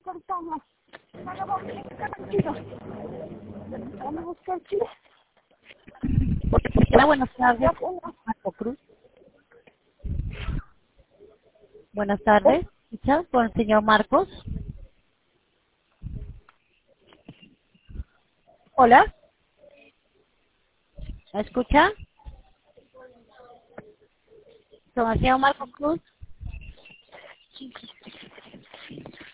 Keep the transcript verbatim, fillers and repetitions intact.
cortamos. Ahora vamos a buscar tiro. Vamos a buscar tiro. Hola, buenas tardes, Marco Cruz. Buenas tardes, ¿escucha? Con el señor Marcos. Hola. ¿Me escucha? Con el señor Marcos Cruz.